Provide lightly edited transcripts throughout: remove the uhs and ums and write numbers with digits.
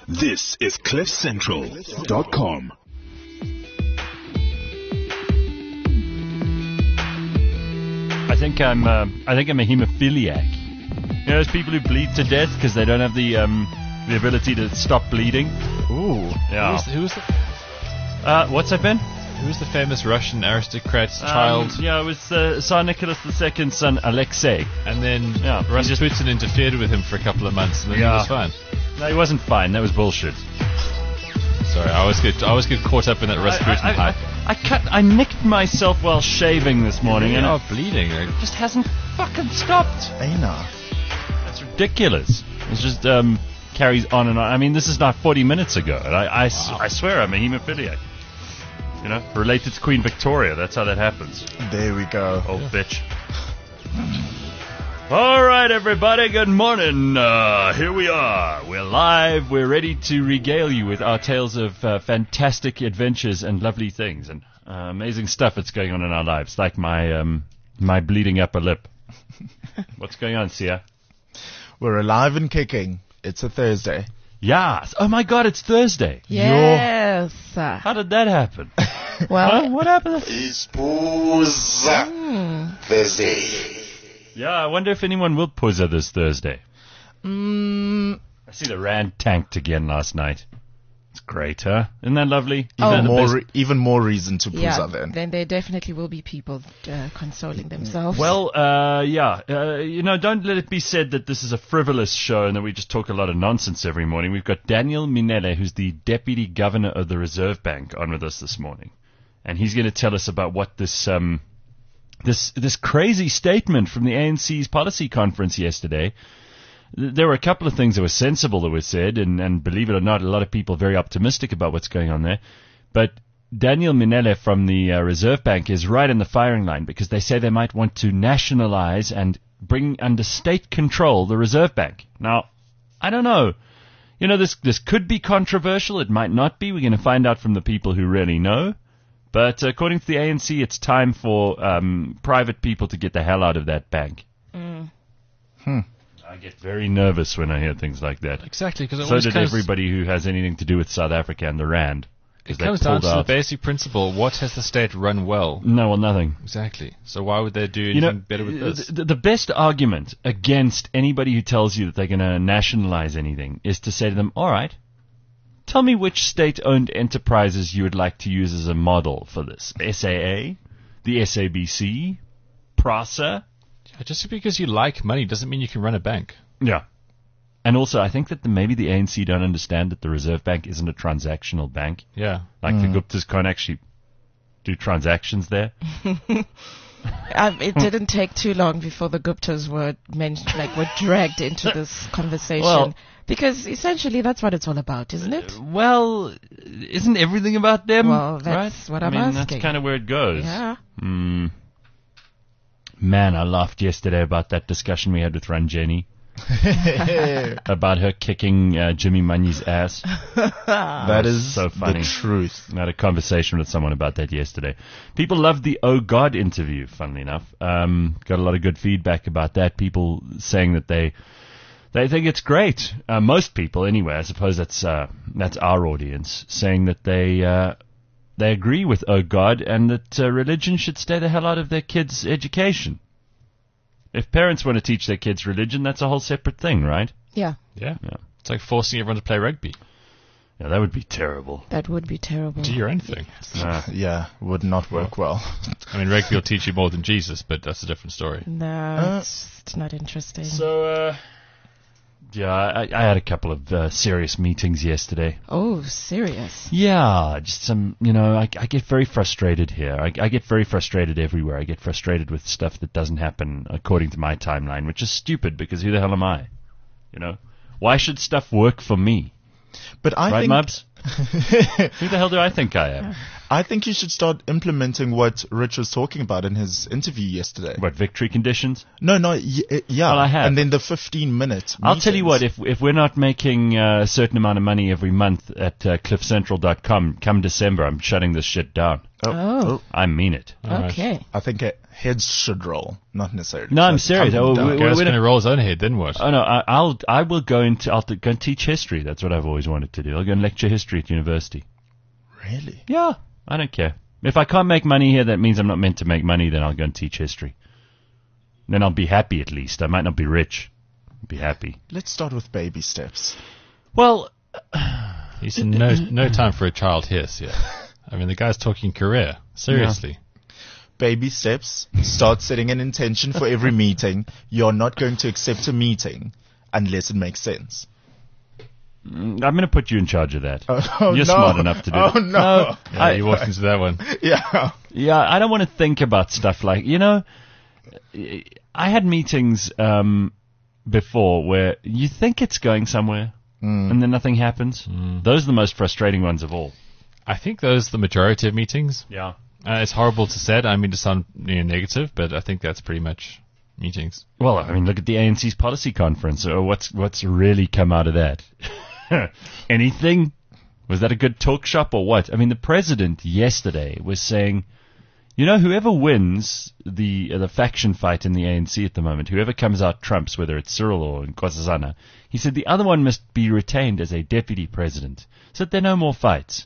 This is CliffCentral.com. I think I'm a hemophiliac. You know, those people who bleed to death because they don't have the ability to stop bleeding. Ooh. Yeah. Who's the What's that, Ben? Who's the famous Russian aristocrat's child? Yeah, it was Tsar Nicholas II's son, Alexei. And then Yeah, Rasputin interfered with him for a couple of months, and then he was fine. No, he wasn't fine. That was bullshit. Sorry, I always get caught up in that Rasputin hype. I nicked myself while shaving this morning, and are bleeding. it just hasn't fucking stopped. Aina. That's ridiculous. It's just carries on and on. I mean, this is not 40 minutes ago, and I swear I'm a hemophiliac. You know, related to Queen Victoria. That's how that happens. There we go. Old bitch. All right, everybody. Good morning. Here we are. We're live. We're ready to regale you with our tales of fantastic adventures and lovely things and amazing stuff that's going on in our lives, like my bleeding upper lip. What's going on, Sia? We're alive and kicking. It's a Thursday. Yes. Oh my God, it's Thursday. Yes. How did that happen? Well, What happened? Thursday. Yeah, I wonder if anyone will puzza this Thursday. I see the Rand tanked again last night. It's great, huh? Isn't that lovely? Even more reason to yeah, puzza then. there definitely will be people consoling themselves. Well, don't let it be said that this is a frivolous show and that we just talk a lot of nonsense every morning. We've got Daniel Minele, who's the Deputy Governor of the Reserve Bank, on with us this morning. And he's going to tell us about what this crazy statement from the ANC's policy conference yesterday. There were a couple of things that were sensible that were said, and believe it or not, a lot of people are very optimistic about what's going on there. But Daniel Minele from the Reserve Bank is right in the firing line because they say they might want to nationalize and bring under state control the Reserve Bank. Now, I don't know. You know, this could be controversial. It might not be. We're going to find out from the people who really know. But according to the ANC, it's time for private people to get the hell out of that bank. I get very nervous when I hear things like that. Exactly, because So did everybody who has anything to do with South Africa and the Rand. It comes down to the basic principle: what has the state run well? No, well, nothing. Exactly. So why would they do anything better with this? The best argument against anybody who tells you that they're going to nationalize anything is to say to them, all right, tell me which state-owned enterprises you would like to use as a model for this. SAA, the SABC, PRASA. Just because you like money doesn't mean you can run a bank. Yeah. And also, I think that maybe the ANC don't understand that the Reserve Bank isn't a transactional bank. Yeah. Like the Guptas can't actually do transactions there. It didn't take too long before the Guptas were dragged into this conversation. Well, because essentially that's what it's all about, isn't it? Well, isn't everything about them? Well, that's right? what I'm asking. That's kind of where it goes. Yeah. Man, I laughed yesterday about that discussion we had with Ranjeni. About her kicking Jimmy Manyi's ass. That is so funny. the truth. I had a conversation with someone about that yesterday. People loved the Oh God interview, funnily enough. Got a lot of good feedback about that. People saying that they think it's great. Most people, anyway, I suppose that's our audience, saying that they agree with Oh God and that religion should stay the hell out of their kids' education. If parents want to teach their kids religion, that's a whole separate thing, right? Yeah. Yeah. It's like forcing everyone to play rugby. Yeah, that would be terrible. That would be terrible. Do your own thing. Yeah, would not work well. I mean, rugby will teach you more than Jesus, but that's a different story. No, it's not interesting. So, I had a couple of serious meetings yesterday. Oh, serious? Yeah, just some, I get very frustrated here. I get very frustrated everywhere. I get frustrated with stuff that doesn't happen according to my timeline, which is stupid because who the hell am I? Why should stuff work for me? But I right, think... Mubs? Who the hell do I think I am? I think you should start implementing what Rich was talking about in his interview yesterday. What, victory conditions? No, yeah. Well, I have. And then the 15-minute I'll tell you what, if we're not making a certain amount of money every month at cliffcentral.com, come December, I'm shutting this shit down. Oh. I mean it. Okay. I think heads should roll, not necessarily. No, I'm serious. Come down. Gareth's going to roll his own head, then what? Oh no, I will go I'll go and teach history. That's what I've always wanted to do. I'll go and lecture history at university. Really? Yeah, I don't care. If I can't make money here, that means I'm not meant to make money. Then I'll go and teach history. Then I'll be happy at least. I might not be rich. I'll be happy. Let's start with baby steps. Well, He's in no time for a child here, yeah. I mean, the guy's talking career. Seriously. Baby steps. Start setting an intention for every meeting. You're not going to accept a meeting unless it makes sense. I'm going to put you in charge of that. Oh, You're no. smart enough to do Oh, it. no. Yeah, you walked into that one. Yeah. Yeah, I don't want to think about stuff like, I had meetings before where you think it's going somewhere and then nothing happens. Those are the most frustrating ones of all. I think those are the majority of meetings. Yeah. It's horrible to say it. I mean to sound negative, but I think that's pretty much meetings. Well, I mean, look at the ANC's policy conference. What's really come out of that? Anything? Was that a good talk shop or what? I mean, the president yesterday was saying, whoever wins the faction fight in the ANC at the moment, whoever comes out trumps, whether it's Cyril or Nkosazana, he said the other one must be retained as a deputy president so that there are no more fights.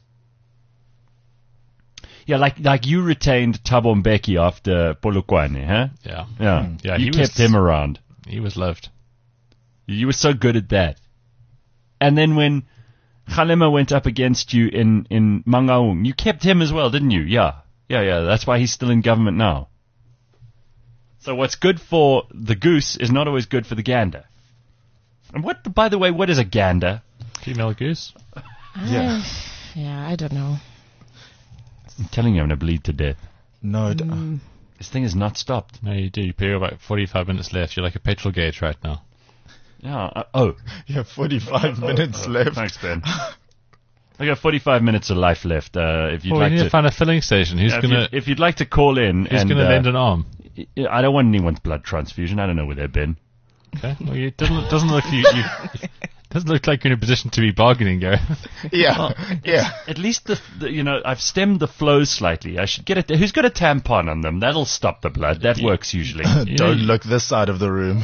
Yeah, like you retained Thabo Mbeki after Polokwane, huh? Yeah. Yeah. Yeah, You kept him around. He was loved. You were so good at that. And then when Kgalema went up against you in Mangaung, you kept him as well, didn't you? Yeah. That's why he's still in government now. So what's good for the goose is not always good for the gander. And by the way, what is a gander? Female goose. Yeah. Yeah, I don't know. I'm telling you, I'm going to bleed to death. No. This thing has not stopped. No, you do. You've got about 45 minutes left. You're like a petrol gauge right now. Yeah. You have 45 minutes left. Thanks, Ben. I got 45 minutes of life left. If you'd We like need to find a filling station. if you'd like to call in, Who's going to lend an arm? I don't want anyone's blood transfusion. I don't know where they've been. Okay. Well, it doesn't look doesn't look like you're in a position to be bargaining, Gareth. Yeah. Yeah. At least I've stemmed the flow slightly. I should get it. Who's got a tampon on them? That'll stop the blood. That works usually. Don't look this side of the room.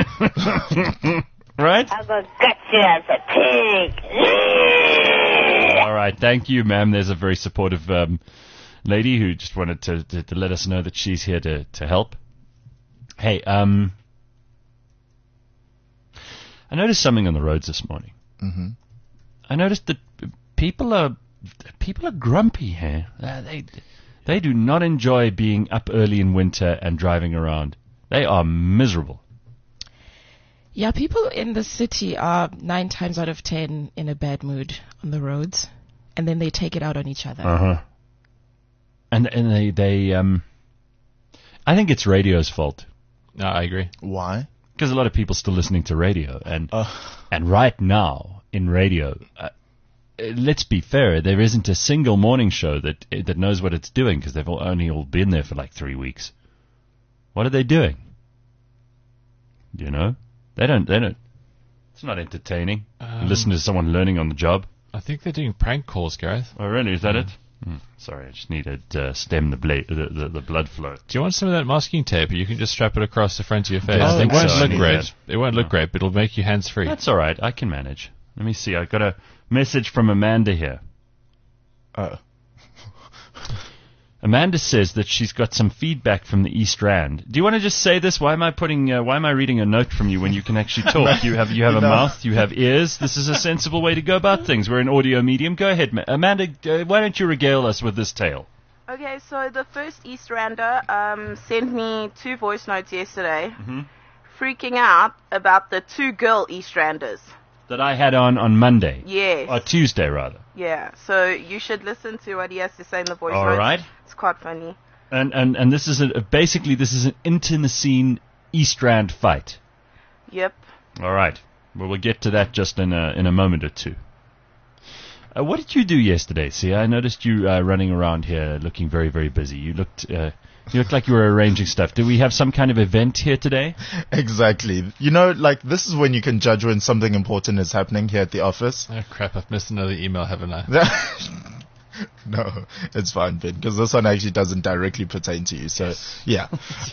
Right? I'm gonna gut you as a pig. All right. Thank you, ma'am. There's a very supportive lady who just wanted to let us know that she's here to help. Hey, I noticed something on the roads this morning. Mm-hmm. I noticed that people are grumpy here. They do not enjoy being up early in winter and driving around. They are miserable. Yeah, people in the city are 9 times out of 10 in a bad mood on the roads, and then they take it out on each other. Uh-huh. And they I think it's radio's fault. No, I agree. Why? Because a lot of people still listening to radio, and right now in radio, let's be fair, there isn't a single morning show that knows what it's doing because they've only all been there for like 3 weeks. What are they doing? They don't. It's not entertaining. Listen to someone learning on the job. I think they're doing prank calls, Gareth. Oh, really? Is that it? Sorry, I just needed to stem the blood flow. Do you want some of that masking tape? You can just strap it across the front of your face. I It think won't so. I look need great. that. It won't look great, but it'll make you hands-free. That's all right. I can manage. Let me see. I got a message from Amanda here. Oh. Amanda says that she's got some feedback from the East Rand. Do you want to just say this? Why am I reading a note from you when you can actually talk? You have a mouth, you have ears. This is a sensible way to go about things. We're an audio medium. Go ahead, Amanda. Why don't you regale us with this tale? Okay, so the first East Rander sent me 2 voice notes yesterday, freaking out about the 2 girl East Randers. That I had on Monday. Yes. Or Tuesday, rather. Yeah, so you should listen to what he has to say in the voice All notes. right. It's quite funny. And this is basically this is an internecine East Rand fight. Yep. All right. Well, we'll get to that just in a moment or two. What did you do yesterday? See, I noticed you running around here looking very, very busy. You looked like you were arranging stuff. Do we have some kind of event here today? Exactly. You know, like, this is when you can judge when something important is happening here at the office. Oh, crap. I've missed another email, haven't I? No, it's fine, Ben, because this one actually doesn't directly pertain to you. So, yeah.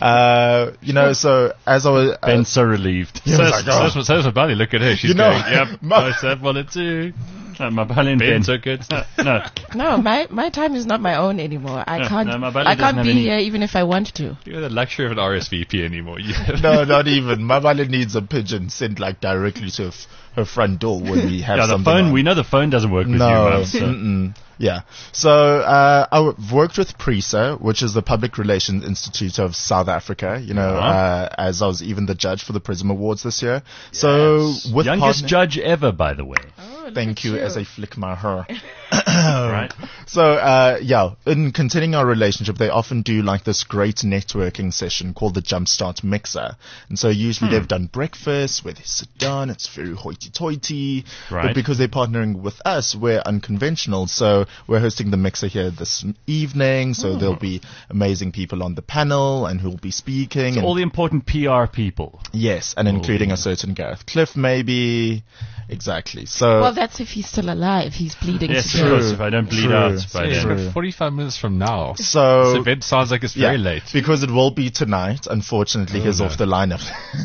So as I was... Ben's so relieved. So is Mabali. Look at her. She's going, yep, I said one or two. Mabali and Ben. Ben took it. No. No, my time is not my own anymore. I can't Mabali I doesn't can't have be any- here even if I want to. You have the luxury of an RSVP anymore. No, not even. Mabali needs a pigeon sent, like, directly to her front door when we have Yeah, the something phone. on. We know the phone doesn't work with you, Mum. So. Mm-mm. Yeah. So I've worked with PRISA, which is the Public Relations Institute of South Africa. You know, as I was even the judge for the Prism Awards this year. So with Youngest judge ever, by the way. Thank you, as I flick my hair. Right. So, in continuing our relationship, they often do like this great networking session called the Jumpstart Mixer. And so usually they've done breakfast where they sit down, it's very hoity-toity. Right. But because they're partnering with us, we're unconventional. So we're hosting the Mixer here this evening. So there'll be amazing people on the panel and who'll be speaking. And All the important PR people. yes, and including a certain Gareth Cliff, maybe. Exactly. So Well, that's if he's still alive. He's bleeding Yes, to of death. course, if I don't bleed True. out by It's then. about 45 minutes from now. So This event sounds like it's very late. because it will be tonight. Unfortunately, he's no. off the lineup.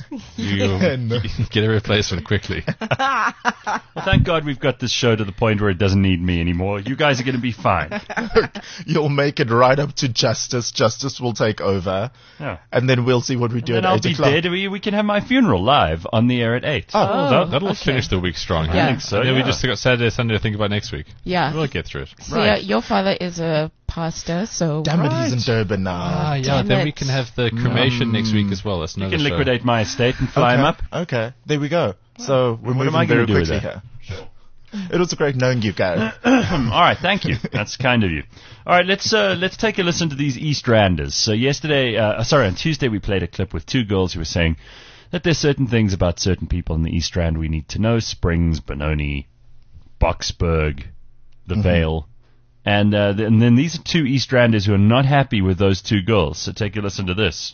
You get a replacement quickly. Well, thank God we've got this show to the point where it doesn't need me anymore. You guys are going to be fine. You'll make it right up to Justice. Justice will take over, Yeah. and then we'll see what we do And at I'll 8 be o'clock. dead. We can have my funeral live on the air at 8. That'll okay. finish the week strong. Yeah. I think so, And then we yeah. just got Saturday, Sunday to think about next week. Yeah. We'll get through it. So Right. your father is a pastor, so Damn it, he's in Durban now. Yeah. damn Then it. we can have the cremation next week as well. That's You another can show. liquidate my estate and fly him up. Okay, there we go. So we're What moving am I very gonna do with quickly that? here. It was a great knowing you, Gary. All right, thank you. That's kind of you. All right, let's take a listen to these East Randers. So on Tuesday we played a clip with two girls who were saying that there's certain things about certain people in the East Rand we need to know: Springs, Benoni, Boksburg, the Vale. And then these are two East Randers who are not happy with those two girls. So take a listen to this.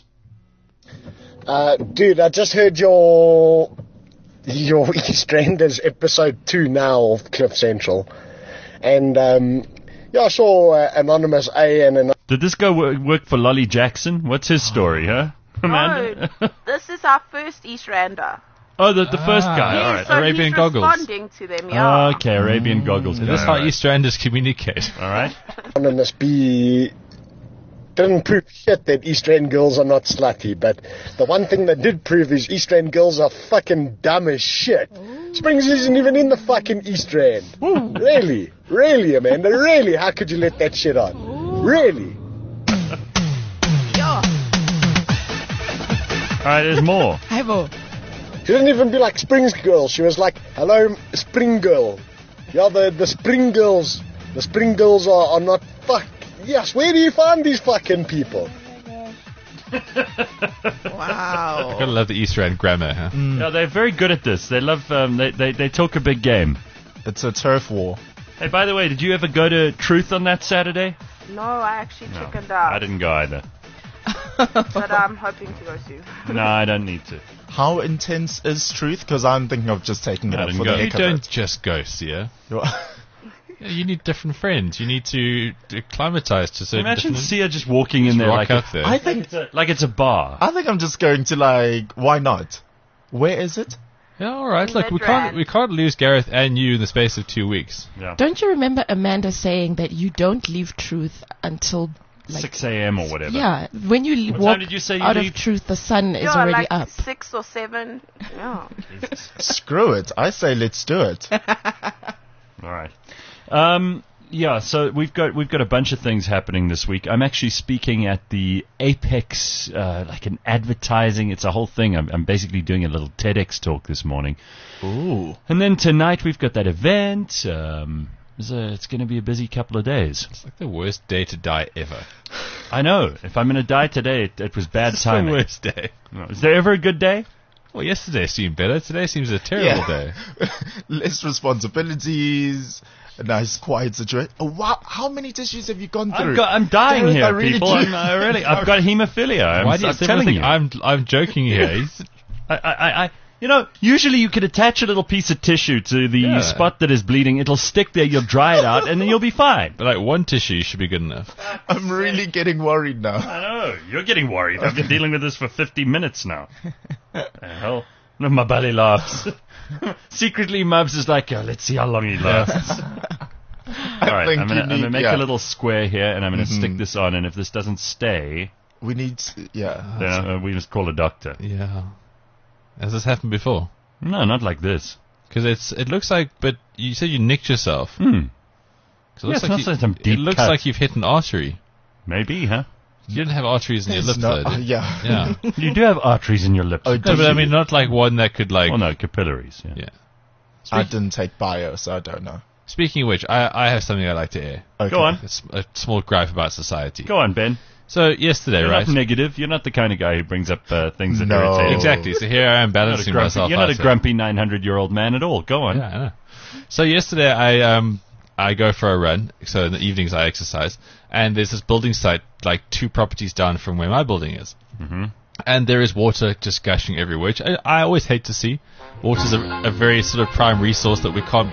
Dude, I just heard your EastEnders episode 2 now of Cliff Central, and I saw Anonymous A and Did this guy work for Lolly Jackson? What's his story, huh? Amanda? No, this is our first East Rander. Oh, the first guy. All right. So Arabian he's goggles. responding to them, yeah. Okay, Arabian goggles. That's All how right. Easterlanders communicate. All right. Anonymous B didn't prove shit that East End girls are not slutty, but the one thing that did prove is East End girls are fucking dumb as shit. Springs isn't even in the fucking East End. Really? Really, Amanda? Really? How could you let that shit on? Really? Yeah. All right, there's more. Hi, Bo. She didn't even be like Springs girl. She was like, hello, Spring girl. Yeah, the Spring girls. The Spring girls are not fuck. Yes, where do you find these fucking people? Wow. Gotta love the Easterland grammar, huh? Yeah, they're very good at this. They love. They talk a big game. It's a turf war. Hey, by the way, did you ever go to Truth on that Saturday? No, I actually chickened I out. didn't go either. But I'm hoping to go soon. No, I don't need to. How intense is Truth? Because I'm thinking of just taking it I up didn't for go. the You heck of don't it. just go, Sia. You're- You need different friends. You need to acclimatize to certain Imagine different... Sia just walking in there rock like up there. I think it's a bar. I think I'm just going to like. Why not? Where is it? Yeah, all right. Look, we Midrand. can't lose Gareth and you in the space of 2 weeks. Yeah. Don't you remember Amanda saying that you don't leave Truth until 6 a.m. or whatever. yeah, when you What walk time did you say you out leave? of Truth, the sun is Yeah, already like up. 6 or 7. Yeah. Screw it. I say let's do it. All right. Yeah, so we've got a bunch of things happening this week. I'm actually speaking at the Apex, like an advertising. It's a whole thing. I'm basically doing a little TEDx talk this morning. Ooh. And then tonight we've got that event. It's going to be a busy couple of days. It's like the worst day to die ever. I know. If I'm going to die today, it was bad It's the timing. worst day. Is there ever a good day? Well, yesterday seemed better. Today seems a terrible day. Less responsibilities. a nice quiet situation. Oh, wow. How many tissues have you gone through? I'm dying Derek, here, I really people. do. I've got hemophilia. Why do you I'm telling think you. I'm joking here? You know, usually you could attach a little piece of tissue to the spot that is bleeding. It'll stick there. You'll dry it out, and then you'll be fine. But like one tissue should be good enough. I'm really getting worried now. I know. You're getting worried. I've been dealing with this for 50 minutes now. The hell? No, my belly laughs. Secretly, Mubs is like, let's see how long he lasts. All right, think I'm you going to need- make yeah. a little square here, and I'm going to stick this on, and if this doesn't stay, We need, yeah. then we just call a doctor. Yeah. Has this happened before? No, not like this. Because it looks like, but you said you nicked yourself. 'Cause it Yeah, looks it's not like some it deep looks cut. like you've hit an artery. Maybe, huh? You didn't have arteries in your lip, No, though. did you? yeah. Yeah. You do have arteries in your lips. Oh, No, but I mean, not like one that could like. Oh, no, capillaries. Yeah. Yeah. I didn't take bio, so I don't know. Speaking of which, I have something I'd like to air. Okay. Go on. It's a small gripe about society. Go on, Ben. So yesterday, You're right? not negative. You're not the kind of guy who brings up things that No. irritate you. Exactly. So here I am You're not a balancing grumpy, myself. you're not out a here. grumpy 900-year-old man at all. Go on. Yeah, I know. So yesterday I go for a run. So in the evenings I exercise, and there's this building site like 2 properties down from where my building is, and there is water just gushing everywhere. Which I always hate to see. Water's a very sort of prime resource that we can't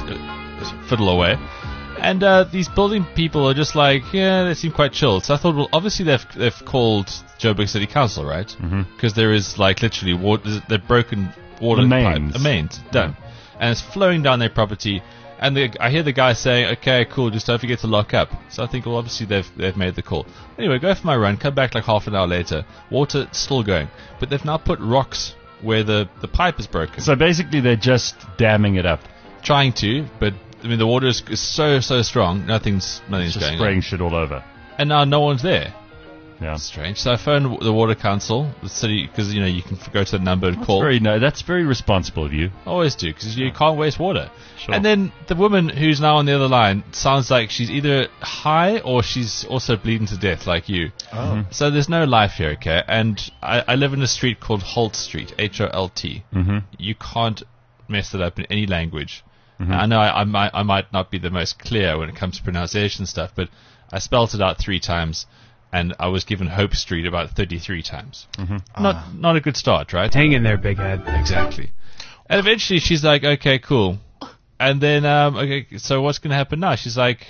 fiddle away. And these building people are just like, yeah, they seem quite chilled. So I thought, well, obviously they've called Joburg City Council, right? Because there is like literally water, they've broken water The pipe, mains. a mains done, and it's flowing down their property. And I hear the guy saying, okay, cool, just don't forget to lock up. So I think, well, obviously they've made the call. Anyway, go for my run, come back like half an hour later, water still going, but they've now put rocks where the pipe is broken. So basically, they're just damming it up. Trying to, but I mean the water is so strong, nothing's Just going spraying on. shit all over. And now no one's there. Yeah. Strange. So I phoned the water council, the city, because you know you can go to the number and call. That's very responsible of you. Always do, because you can't waste water. Sure. And then the woman who's now on the other line sounds like she's either high or she's also bleeding to death like you. Oh. So there's no life here, okay? And I live in a street called Holt Street, Holt. You can't mess it up in any language. I know I might not be the most clear when it comes to pronunciation stuff, but I spelt it out 3 times, and I was given Hope Street about 33 times. Not a good start, right? Hang in there, big head. Exactly. And eventually she's like, okay, cool. And then, okay, so what's going to happen now? She's like,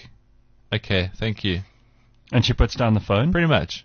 okay, thank you. And she puts down the phone? Pretty much.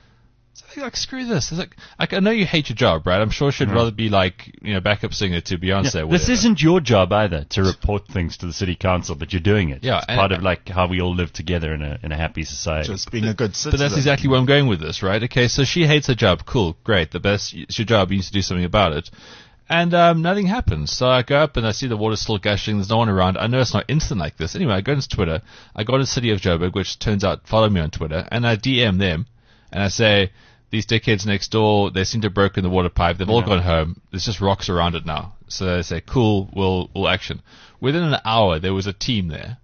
So I think, like, screw this. It's like, I know you hate your job, right? I'm sure she'd rather be like, you know, backup singer to Beyonce. Yeah, or this whatever. isn't your job either, to report things to the city council, but you're doing it. Yeah, It's and- part of like how we all live together in a happy society. Just being a good citizen. But that's exactly where I'm going with this, right? Okay, so she hates her job. Cool, great. It's your job. You need to do something about it. And nothing happens. So I go up and I see the water still gushing. There's no one around. I know it's not instant like this. Anyway, I go into Twitter. I go to City of Joburg, which turns out follow me on Twitter, and I DM them and I say, these dickheads next door, they seem to have broken the water pipe. They've all gone home. There's just rocks around it now. So they say, cool, we'll action. Within an hour, there was a team there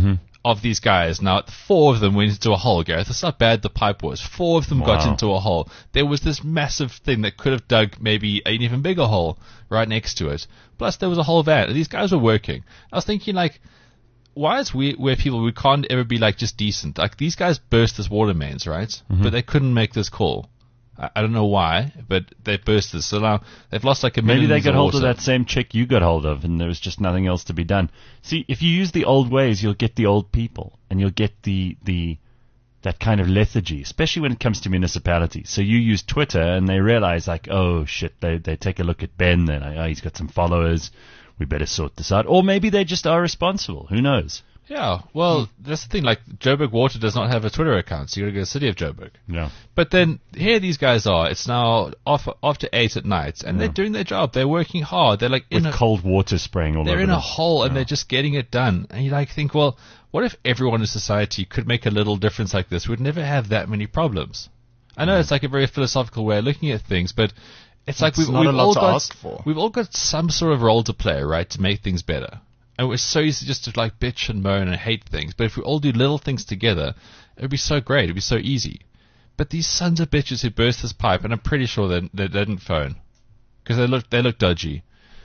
of these guys. Now, 4 of them went into a hole, Gareth. That's how bad the pipe was. 4 of them got Wow. into a hole. There was this massive thing that could have dug maybe an even bigger hole right next to it. Plus, there was a whole van. And these guys were working. I was thinking, like, why is we can't ever be, like, just decent? Like, these guys burst this water mains, right? But they couldn't make this call. I don't know why, but they burst this. So now they've lost like a Maybe million. they got hold of water. that same chick you got hold of, and there was just nothing else to be done. See, if you use the old ways, you'll get the old people, and you'll get that kind of lethargy, especially when it comes to municipalities. So you use Twitter, and they realize, like, oh shit, they take a look at Ben, then oh, he's got some followers, we better sort this out. Or maybe they just are responsible. Who knows? Yeah, well, that's the thing. Like, Joburg Water does not have a Twitter account, so you got to go to City of Joburg. Yeah. But then here these guys are. It's now after 8 at night, and they're doing their job. They're working hard. They're like With cold water spraying all over they're in them. a hole, and they're just getting it done. And you like think, well, what if everyone in society could make a little difference like this? We'd never have that many problems. I know it's like a very philosophical way of looking at things, but it's like It's we've not a lot all to got ask for. we've all got some sort of role to play, right, to make things better. And it's so easy just to like bitch and moan and hate things. But if we all do little things together, it would be so great. It would be so easy. But these sons of bitches who burst this pipe, and I'm pretty sure they didn't phone because they look dodgy.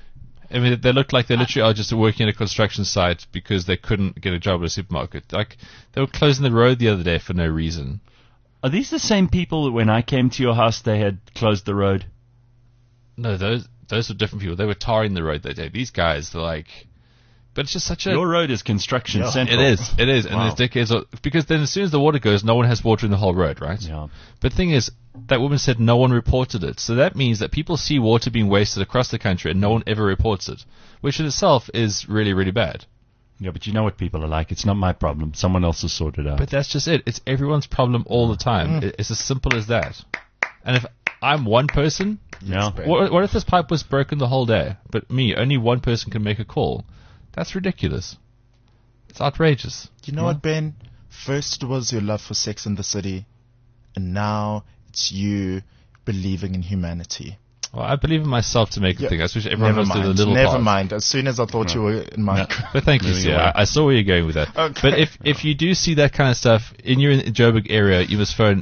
I mean, they look like they literally are just working at a construction site because they couldn't get a job at a supermarket. Like, they were closing the road the other day for no reason. Are these the same people that when I came to your house, they had closed the road? No, those were different people. They were tarring the road that day. These guys, they're like... But it's just such a... Your road is construction central. It is. And Wow. there's decades of... Because then as soon as the water goes, no one has water in the whole road, right? Yeah. But the thing is, that woman said no one reported it. So that means that people see water being wasted across the country and no one ever reports it. Which in itself is really, really bad. Yeah, but you know what people are like. It's not my problem. Someone else will sort it out. But that's just it. It's everyone's problem all the time. It's as simple as that. And if I'm one person... Yeah. What if this pipe was broken the whole day? But me, only one person can make a call. That's ridiculous. It's outrageous. You know what, Ben? First it was your love for Sex and the City, and now it's you believing in humanity. Well, I believe in myself to make a thing. I wish everyone Never else did a mind. little Never part. mind. As soon as I thought you were in my... But thank you, Moving sir. away. I saw where you're going with that. Okay. But if you do see that kind of stuff in your Joburg area, you must phone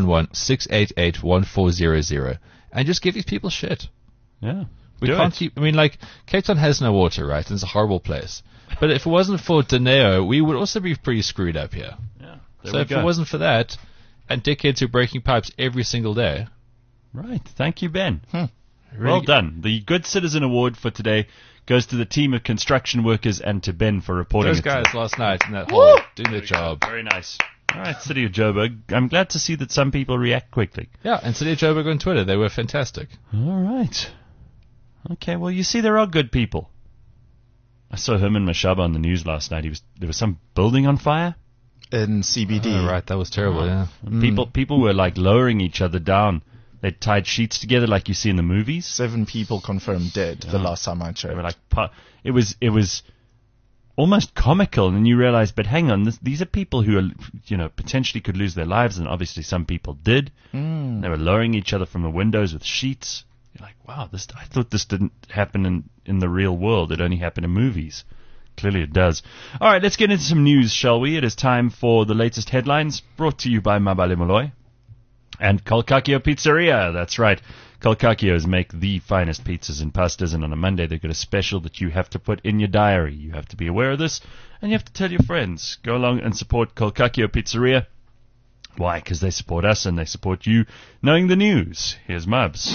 011-688-1400 and just give these people shit. Yeah. We Do can't it. keep... I mean, like, Cape Town has no water, right? And it's a horrible place. But if it wasn't for Dineo, we would also be pretty screwed up here. Yeah. So if it wasn't for that, and dickheads who are breaking pipes every single day... Right. Thank you, Ben. really Well done. The Good Citizen Award for today goes to the team of construction workers and to Ben for reporting Those it guys today. last night in that hole doing their job. Very nice. All right, City of Joburg. I'm glad to see that some people react quickly. Yeah, and City of Joburg on Twitter, they were fantastic. All right. Okay, well, you see, there are good people. I saw Herman Mashaba on the news last night. There was some building on fire. In CBD. Oh, right, that was terrible, yeah. People were like lowering each other down. They tied sheets together like you see in the movies. 7 people confirmed dead the last time I checked. They were like, it was almost comical, and you realize, but hang on, these are people who are, potentially could lose their lives, and obviously some people did. They were lowering each other from the windows with sheets. You're like, wow, I thought this didn't happen in the real world. It only happened in movies. Clearly it does. All right, let's get into some news, shall we? It is time for the latest headlines, brought to you by Mabale Molloy and Kolkakio Pizzeria. That's right. Kolkakios make the finest pizzas and pastas, and on a Monday they've got a special that you have to put in your diary. You have to be aware of this, and you have to tell your friends. Go along and support Kolkakio Pizzeria. Why? Because they support us and they support you knowing the news. Here's Mubs.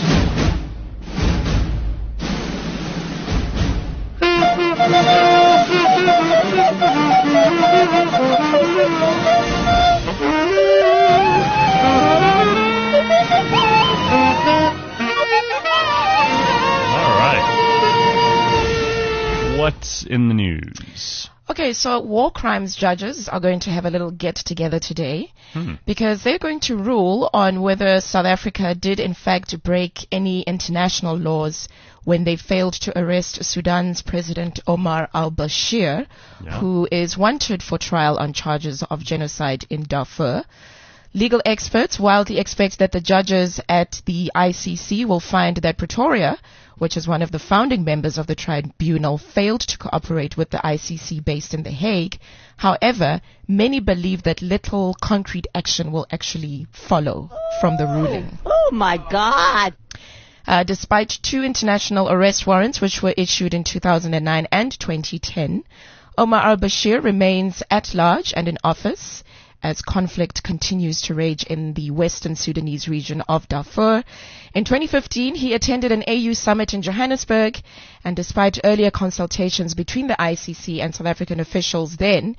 What's in the news? Okay, so war crimes judges are going to have a little get-together today because they're going to rule on whether South Africa did in fact break any international laws when they failed to arrest Sudan's President Omar al-Bashir, who is wanted for trial on charges of genocide in Darfur. Legal experts wildly expect that the judges at the ICC will find that Pretoria, which is one of the founding members of the tribunal, failed to cooperate with the ICC based in The Hague. However, many believe that little concrete action will actually follow from the ruling. Oh my God. Despite 2 international arrest warrants which were issued in 2009 and 2010, Omar al-Bashir remains at large and in office as conflict continues to rage in the western Sudanese region of Darfur. In 2015, he attended an AU summit in Johannesburg, and despite earlier consultations between the ICC and South African officials then,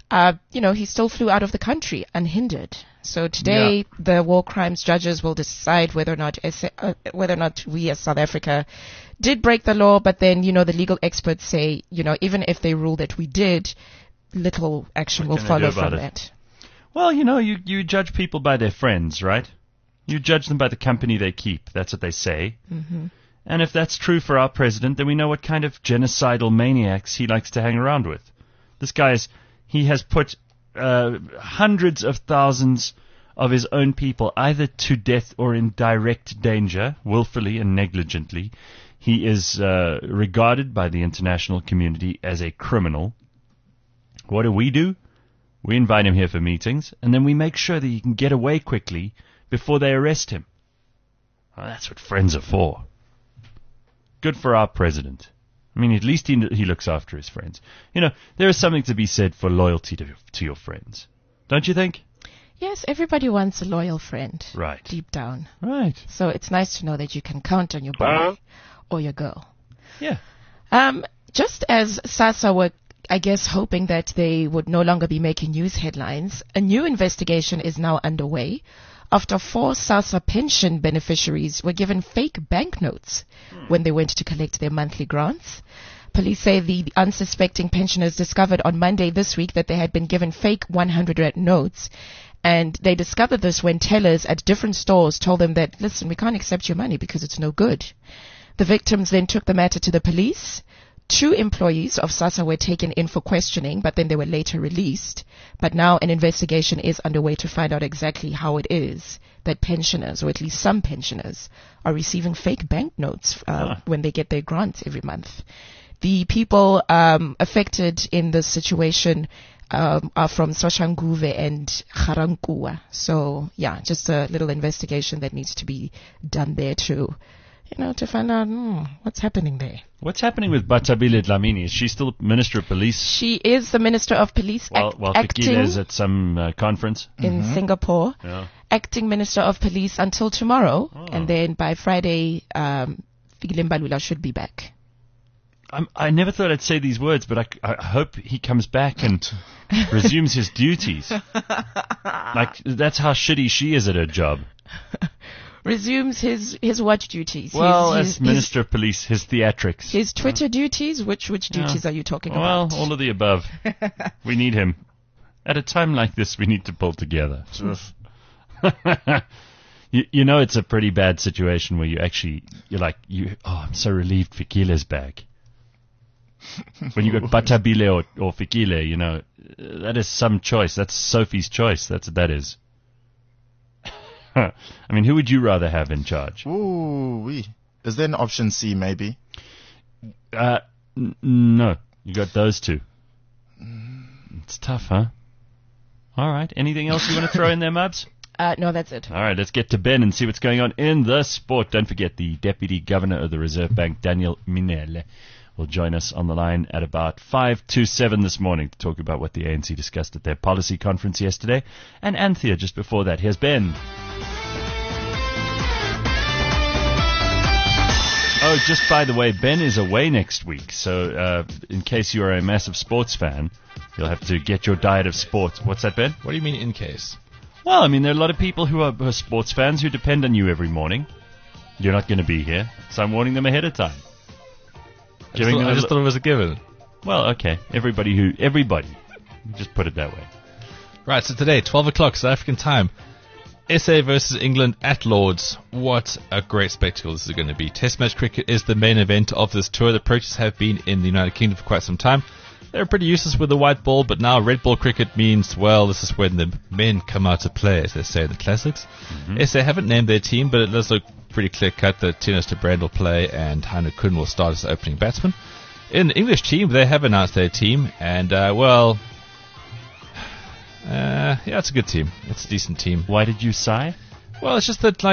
he still flew out of the country unhindered. So today, the war crimes judges will decide whether or not we as South Africa did break the law, but then, the legal experts say, even if they rule that we did, little action will follow from that. Well, you judge people by their friends, right? You judge them by the company they keep. That's what they say. Mm-hmm. And if that's true for our president, then we know what kind of genocidal maniacs he likes to hang around with. This guy he has put hundreds of thousands of his own people either to death or in direct danger, willfully and negligently. He is regarded by the international community as a criminal. What do? We invite him here for meetings, and then we make sure that he can get away quickly before they arrest him. Well, that's what friends are for. Good for our president. I mean, at least he looks after his friends. There is something to be said for loyalty to your friends. Don't you think? Yes, everybody wants a loyal friend. Right. Deep down. Right. So it's nice to know that you can count on your boy or your girl. Yeah. Just as SASSA were, I guess, hoping that they would no longer be making news headlines, a new investigation is now underway after 4 SASSA pension beneficiaries were given fake banknotes when they went to collect their monthly grants. Police say the unsuspecting pensioners discovered on Monday this week that they had been given fake 100 Rand notes. And they discovered this when tellers at different stores told them that, listen, we can't accept your money because it's no good. The victims then took the matter to the police. 2 employees of SASSA were taken in for questioning, but then they were later released. But now an investigation is underway to find out exactly how it is that pensioners, or at least some pensioners, are receiving fake banknotes when they get their grants every month. The people affected in this situation are from Soshanguve and Garankuwa. So, yeah, just a little investigation that needs to be done there to find out what's happening there. What's happening with Batabile Dlamini? Is she still Minister of Police? She is the Minister of Police, while Fikile is at some conference in Singapore. Yeah. Acting Minister of Police until tomorrow, and then by Friday, Fikile Mbalula should be back. I never thought I'd say these words, but I hope he comes back and resumes his duties. That's how shitty she is at her job. Resumes his what duties? Well, as Minister of Police, his theatrics. His Twitter duties? Which duties are you talking about? Well, all of the above. We need him. At a time like this, we need to pull together. It's a pretty bad situation where I'm so relieved Fikile's back. When you got Batabile or Fikile, that is some choice. That's Sophie's choice. That's what that is. I mean, who would you rather have in charge? Ooh, is there an option C, maybe? No. You got those 2. It's tough, huh? All right. Anything else you want to throw in there, Mubs? No, that's it. All right, let's get to Ben and see what's going on in the sport. Don't forget, the Deputy Governor of the Reserve Bank, Daniel Minele, will join us on the line at about 5 to 7 this morning to talk about what the ANC discussed at their policy conference yesterday. And Anthea just before that. Here's Ben. Oh, just by the way, Ben is away next week. So in case you are a massive sports fan, you'll have to get your diet of sports. What's that, Ben? What do you mean in case? Well, I mean, there are a lot of people who are sports fans who depend on you every morning. You're not going to be here, so I'm warning them ahead of time. I just thought it was a given. Well, okay. Everybody. Just put it that way. Right, so today, 12 o'clock South African time. SA versus England at Lords. What a great spectacle this is going to be. Test match cricket is the main event of this tour. The Proteas have been in the United Kingdom for quite some time. They're pretty useless with the white ball, but now red ball cricket means, well, this is when the men come out to play, as they say in the classics. SA haven't named their team, but it does look pretty clear-cut that Tinus de Brand will play and Heine Kuhn will start as opening batsman. In the English team, they have announced their team, and, it's a good team. It's a decent team. Why did you sigh? Well, it's just that,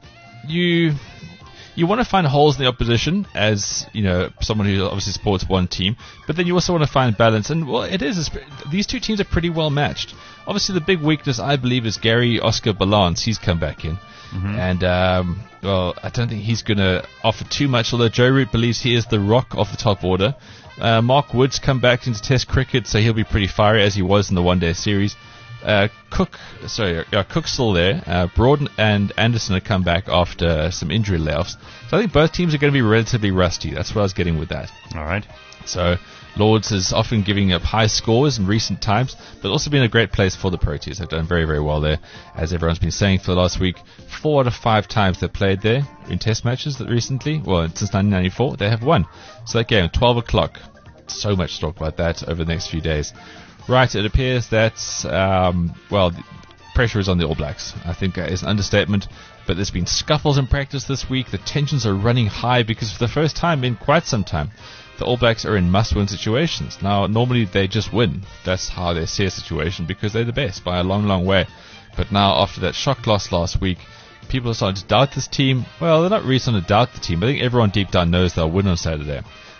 you want to find holes in the opposition as, someone who obviously supports one team, but then you also want to find balance. And, well, these 2 teams are pretty well matched. Obviously, the big weakness, I believe, is Gary Oscar Balance. He's come back in. And, I don't think he's going to offer too much, although Joe Root believes he is the rock of the top order. Mark Wood's come back into Test cricket, so he'll be pretty fiery as he was in the one-day series. Cook's still there. Broad and Anderson have come back after some injury layoffs. So I think both teams are going to be relatively rusty. That's what I was getting with that. All right. So Lords is often giving up high scores in recent times, but also been a great place for the Proteas. They've done very, very well there, as everyone's been saying for the last week. 4 out of 5 times they've played there in Test matches recently, since 1994, they have won. So that game, 12 o'clock. So much to talk about that over the next few days. Right, it appears that, the pressure is on the All Blacks. I think that is an understatement, but there's been scuffles in practice this week. The tensions are running high because for the first time in quite some time, the All Blacks are in must-win situations. Now, normally they just win. That's how they see a situation because they're the best by a long, long way. But now, after that shock loss last week, people are starting to doubt this team. Well, they're not really starting to doubt the team. I think everyone deep down knows they'll win on Saturday.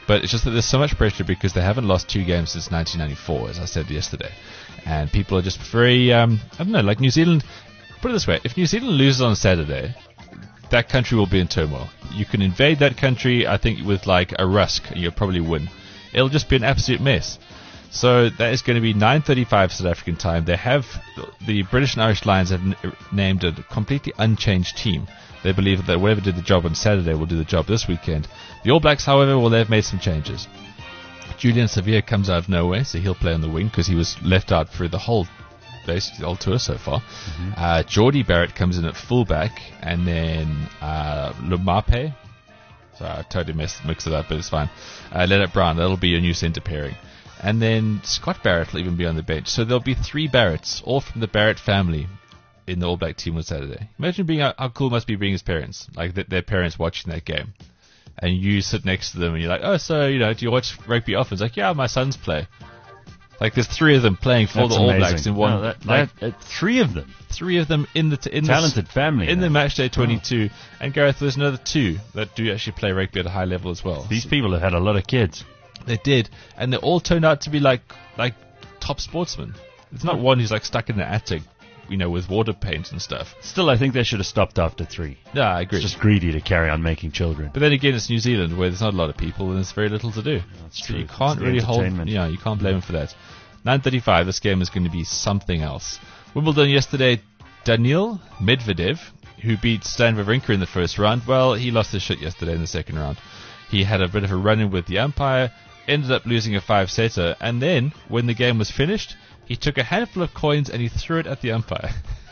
But it's just that there's so much pressure because they haven't lost 2 games since 1994, as I said yesterday. And people are just very, I don't know, like New Zealand, put it this way, if New Zealand loses on Saturday, that country will be in turmoil. You can invade that country, I think, with like a rusk, and you'll probably win. It'll just be an absolute mess. So that is going to be 9:35 South African time. They have, the British and Irish Lions have named a completely unchanged team. They believe that whoever did the job on Saturday will do the job this weekend. The All Blacks, however, well, they've made some changes. Julian Sevilla comes out of nowhere, so he'll play on the wing because he was left out for basically the whole tour so far. Geordie Barrett comes in at fullback, and then Lumape. So I totally mixed it up, but it's fine. Leonard Brown, that'll be a new centre pairing. And then Scott Barrett will even be on the bench. So there'll be 3 Barretts, all from the Barrett family, in the All Black team on Saturday. Imagine being how cool it must be being his parents, like their parents watching that game. And you sit next to them and you're like, oh, so, do you watch rugby often? It's like, yeah, my sons play. Like, there's 3 of them playing for the All Blacks in one. No, 3 of them. 3 of them in the talented family in the Matchday 22. And Gareth, there's another 2 that do actually play rugby at a high level as well. These people have had a lot of kids. They did, and they all turned out to be like top sportsmen. It's not one who's like stuck in the attic, with water paint and stuff. Still, I think they should have stopped after 3. Yeah, I agree. It's just greedy to carry on making children. But then again, it's New Zealand where there's not a lot of people and there's very little to do. That's so true. you can't really hold. You can't blame them for that. 9:35. This game is going to be something else. Wimbledon yesterday. Daniil Medvedev, who beat Stan Wawrinka in the first round. Well, he lost his shit yesterday in the second round. He had a bit of a run-in with the umpire. Ended up losing a 5-setter, and then, when the game was finished, he took a handful of coins and he threw it at the umpire.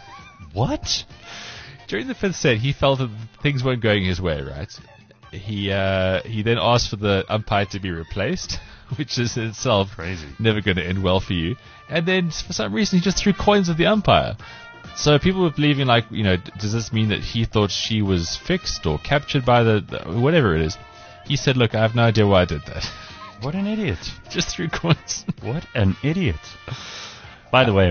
What? During the 5th set, he felt that things weren't going his way, right? He then asked for the umpire to be replaced, which is in itself crazy. Never going to end well for you. And then, for some reason, he just threw coins at the umpire. So people were believing, does this mean that he thought she was fixed or captured by the whatever it is? He said, look, I have no idea why I did that. What an idiot. Just 3 coins. What an idiot. By the way,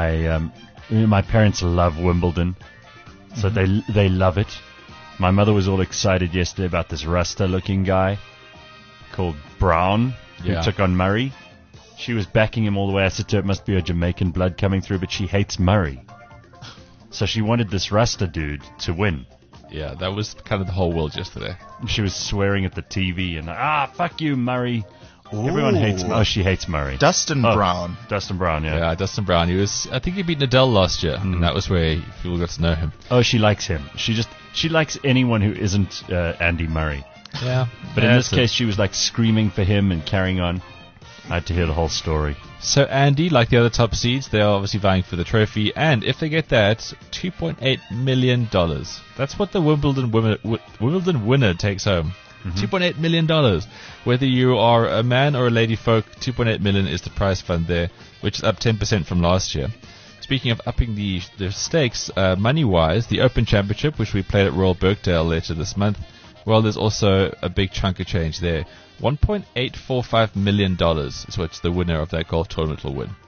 my parents love Wimbledon, so they love it. My mother was all excited yesterday about this Rasta-looking guy called Brown, who took on Murray. She was backing him all the way. I said to her, it must be a Jamaican blood coming through, but she hates Murray. So she wanted this Rasta dude to win. Yeah, that was kind of the whole world yesterday. She was swearing at the TV and, fuck you, Murray. Ooh. Everyone hates Murray. Oh, she hates Murray. Dustin Brown. Dustin Brown, yeah. Yeah, Dustin Brown. I think he beat Nadal last year, and that was where people got to know him. Oh, she likes him. She likes anyone who isn't Andy Murray. Yeah. But in this case, she was like screaming for him and carrying on. I had to hear the whole story. So Andy, like the other top seeds, they are obviously vying for the trophy, and if they get that, $2.8 million. That's what the Wimbledon winner takes home. $2.8 million. Whether you are a man or a lady folk, $2.8 million is the prize fund there, which is up 10% from last year. Speaking of upping the stakes, money-wise, the Open Championship, which we played at Royal Birkdale later this month, well, there's also a big chunk of change there. $1.845 million is what the winner of that golf tournament will win.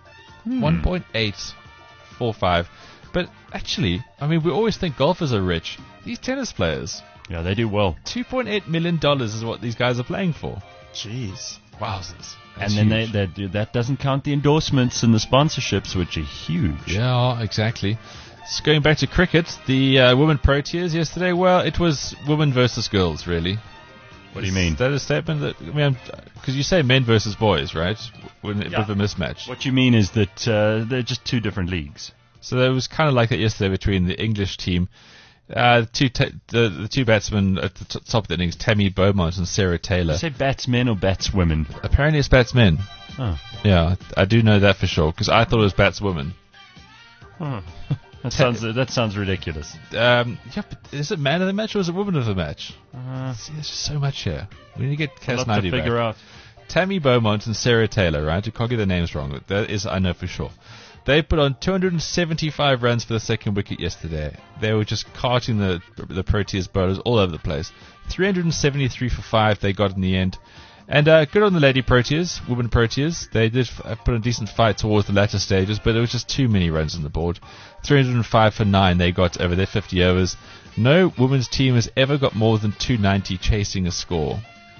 1.845. But actually, we always think golfers are rich. These tennis players... Yeah, they do well. $2.8 million is what these guys are playing for. Jeez. Wowzers. And then that doesn't count the endorsements and the sponsorships, which are huge. Yeah, exactly. So going back to cricket, the women Proteas yesterday, well, it was women versus girls, really. What do you mean? Is that a statement? Because you say men versus boys, right? With a mismatch. What you mean is that they're just 2 different leagues. So there was kind of like that yesterday between the English team. The 2 batsmen at the top of the innings, Tammy Beaumont and Sarah Taylor. Did you say batsmen or batswomen? Apparently it's batsmen. Oh. Yeah, I do know that for sure, because I thought it was batswomen. Oh. That sounds ridiculous. Yeah, but is it man of the match or is it woman of the match? See, there's just so much here. We need to get Cass Naidoo back. Figure out. Tammy Beaumont and Sarah Taylor, right? You can't get their names wrong. That is, I know for sure. They put on 275 runs for the second wicket yesterday. They were just carting the Proteas bowlers all over the place. 373 for 5 they got in the end. And good on the lady Proteas, women Proteas. They did put a decent fight towards the latter stages, but there was just too many runs on the board. 305 for 9 they got over their 50 overs. No women's team has ever got more than 290 chasing a score.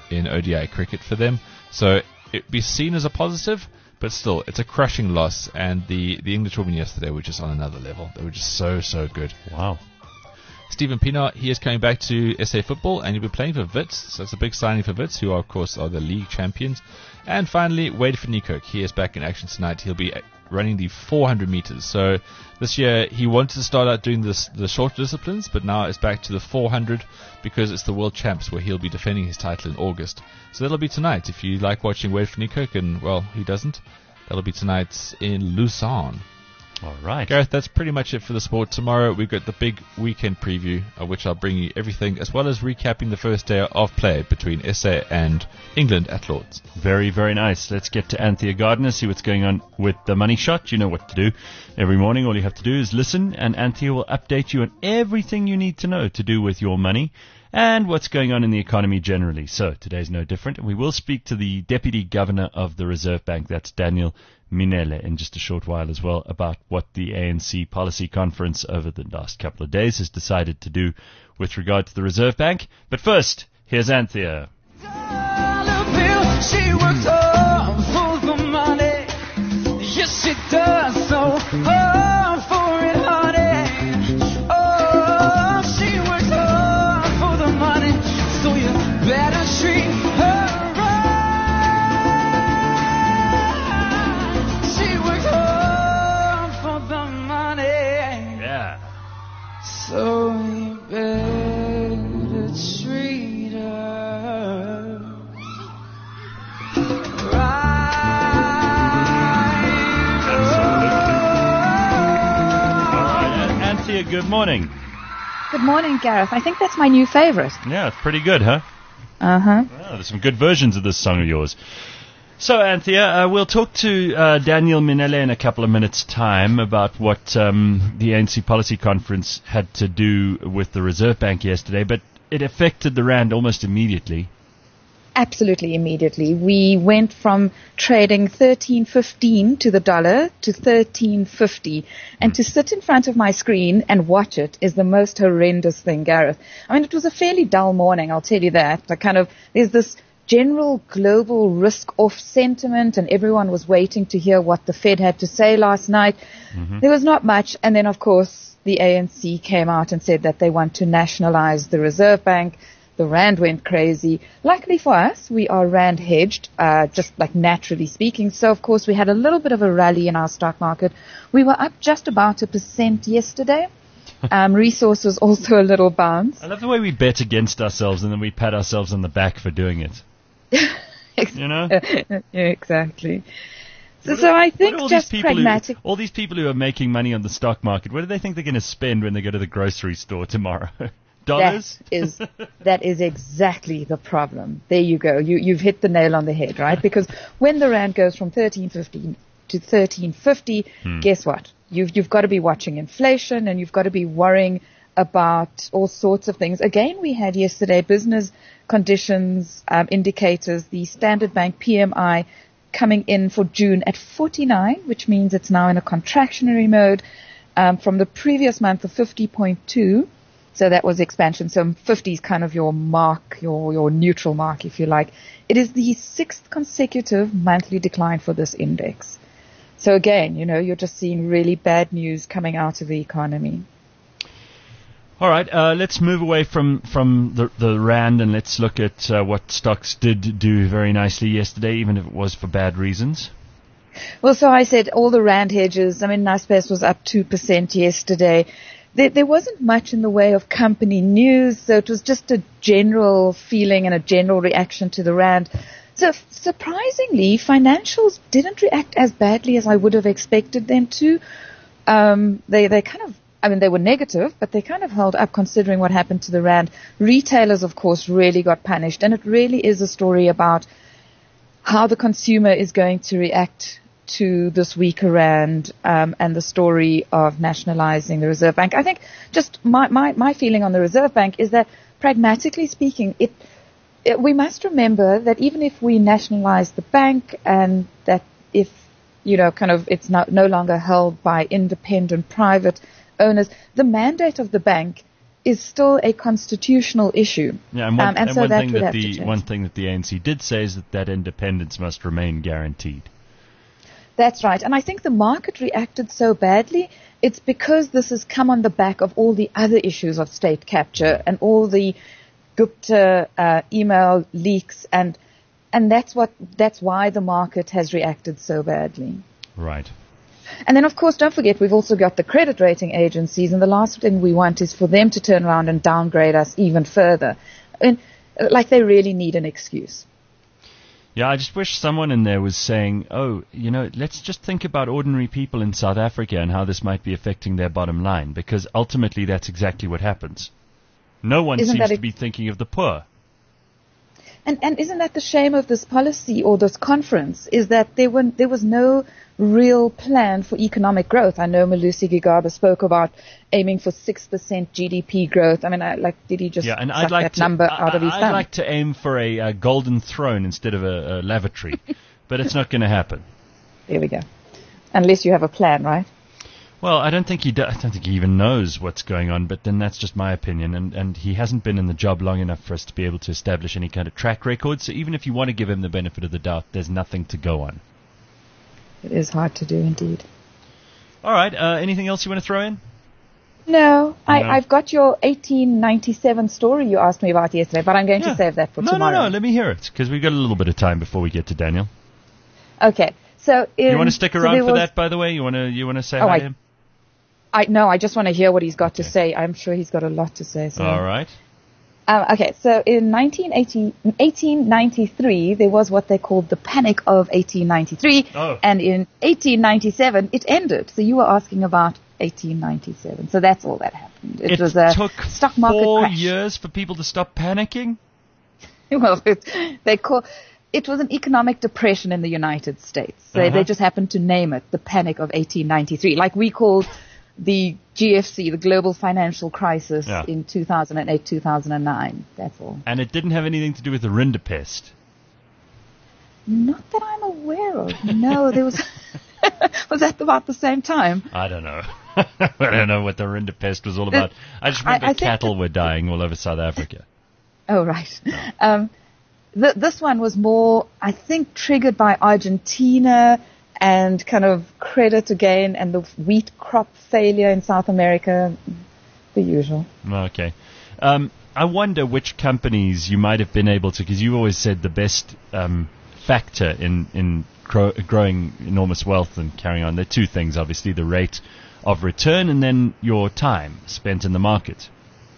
in ODI cricket for them. So it'd be seen as a positive, but still, it's a crushing loss. And the English women yesterday were just on another level. They were just so good. Wow. Stephen Pienaar, he is coming back to SA football, and he'll be playing for Wits. So it's a big signing for Wits, who of course are the league champions. And finally, Wade van Niekerk, he is back in action tonight. He'll be running the 400 meters. So this year he wanted to start out doing the short disciplines, but now it's back to the 400 because it's the World Champs where he'll be defending his title in August. So that'll be tonight. If you like watching Wade van Niekerk, and well, who doesn't? That'll be tonight in Lucerne. All right. Gareth, that's pretty much it for the sport. Tomorrow we've got the big weekend preview, of which I'll bring you everything, as well as recapping the first day of play between SA and England at Lord's. Very, very nice. Let's get to Anthea Gardner, see what's going on with the Money Shot. You know what to do. Every morning, all you have to do is listen, and Anthea will update you on everything you need to know to do with your money and what's going on in the economy generally. So today's no different. And we will speak to the Deputy Governor of the Reserve Bank, that's Daniel Minele, in just a short while as well, about what the ANC policy conference over the last couple of days has decided to do with regard to the Reserve Bank. But first, here's Anthea. She works hard for the money. Yes, she does so hard for it, honey. Oh, she works hard for the money, so you better treat her right. She works hard for the money. Yeah. So you better treat her Anthea, good morning. Good morning, Gareth. I think that's my new favorite. Yeah, it's pretty good, huh? Uh-huh. Oh, there's some good versions of this song of yours. So, Anthea, we'll talk to Daniel Minele in a couple of minutes' time about what the ANC policy conference had to do with the Reserve Bank yesterday, but it affected the rand almost immediately. Absolutely immediately. We went from trading 13.15 to the dollar to 13.50. And to sit in front of my screen and watch it is the most horrendous thing, Gareth. I mean, it was a fairly dull morning, I'll tell you that. There's this general global risk-off sentiment, and everyone was waiting to hear what the Fed had to say last night. Mm-hmm. There was not much. And then, of course, the ANC came out and said that they want to nationalize the Reserve Bank. The rand went crazy. Luckily for us, we are rand hedged, just like naturally speaking. So, of course, we had a little bit of a rally in our stock market. We were up just about 1% yesterday. Resources also a little bounce. I love the way we bet against ourselves and then we pat ourselves on the back for doing it. You know? Yeah, exactly. So I think just pragmatic. All these people who are making money on the stock market, what do they think they're going to spend when they go to the grocery store tomorrow? Dollars? That is exactly the problem. There you go. You've hit the nail on the head, right? Because when the rand goes from 13.50 to 13.50, guess what? You've got to be watching inflation, and you've got to be worrying about all sorts of things. Again, we had yesterday business conditions indicators, the Standard Bank PMI coming in for June at 49, which means it's now in a contractionary mode from the previous month of 50.2. So that was expansion. So 50 is kind of your mark, your neutral mark, if you like. It is the 6th consecutive monthly decline for this index. So again, you're just seeing really bad news coming out of the economy. All right, let's move away from the rand and let's look at what stocks did do very nicely yesterday, even if it was for bad reasons. Well, so I said all the rand hedges. I mean, Naspers was up 2% yesterday. There wasn't much in the way of company news, so it was just a general feeling and a general reaction to the rand. So surprisingly, financials didn't react as badly as I would have expected them to. They were negative, but they kind of held up considering what happened to the rand. Retailers, of course, really got punished, and it really is a story about how the consumer is going to react to this weaker rand, and the story of nationalizing the Reserve Bank. I think just my feeling on the Reserve Bank is that, pragmatically speaking, we must remember that even if we nationalize the bank, and that if, it's no longer held by independent private owners, the mandate of the bank is still a constitutional issue. Yeah, and so one that thing would that have to the change. one thing that the ANC did say is that independence must remain guaranteed. That's right. And I think the market reacted so badly. It's because this has come on the back of all the other issues of state capture and all the Gupta email leaks, and that's why the market has reacted so badly. Right. And then, of course, don't forget, we've also got the credit rating agencies, and the last thing we want is for them to turn around and downgrade us even further. And, like, they really need an excuse. Yeah, I just wish someone in there was saying, oh, let's just think about ordinary people in South Africa and how this might be affecting their bottom line, because ultimately that's exactly what happens. No one seems to be thinking of the poor. And isn't that the shame of this policy or this conference, is that there was no real plan for economic growth? I know Malusi Gigaba spoke about aiming for 6% GDP growth. I mean, did he just suck that number out of his thumb? I'd like to aim for a golden throne instead of a lavatory, but it's not going to happen. There we go. Unless you have a plan, right? Well, I don't think he even knows what's going on, but then that's just my opinion, and he hasn't been in the job long enough for us to be able to establish any kind of track record, so even if you want to give him the benefit of the doubt, there's nothing to go on. It is hard to do, indeed. All right, anything else you want to throw in? No, I've got your 1897 story you asked me about yesterday, but I'm going to save that for tomorrow. No, let me hear it, because we've got a little bit of time before we get to Daniel. Okay, so... you want to stick around for that, by the way? You want to say hi to him? I just want to hear what he's got to say. I'm sure he's got a lot to say. So. All right. Okay, so in 1893, there was what they called the Panic of 1893, and in 1897, it ended. So you were asking about 1897. So that's all that happened. It was a stock market 4 crash. years for people to stop panicking? Well, it was an economic depression in the United States. So they just happened to name it the Panic of 1893, like we called the GFC, the global financial crisis, in 2008, 2009. That's all. And it didn't have anything to do with the Rinderpest? Not that I'm aware of. No, there was... Was that about the same time? I don't know. I don't know what the Rinderpest was all about. I just remember cattle were dying all over South Africa. Oh, right. This one was more, I think, triggered by Argentina and kind of credit again and the wheat crop failure in South America, the usual. Okay. I wonder which companies you might have been able to, because you always said the best factor in growing enormous wealth and carrying on. There are two things, obviously, the rate of return and then your time spent in the market.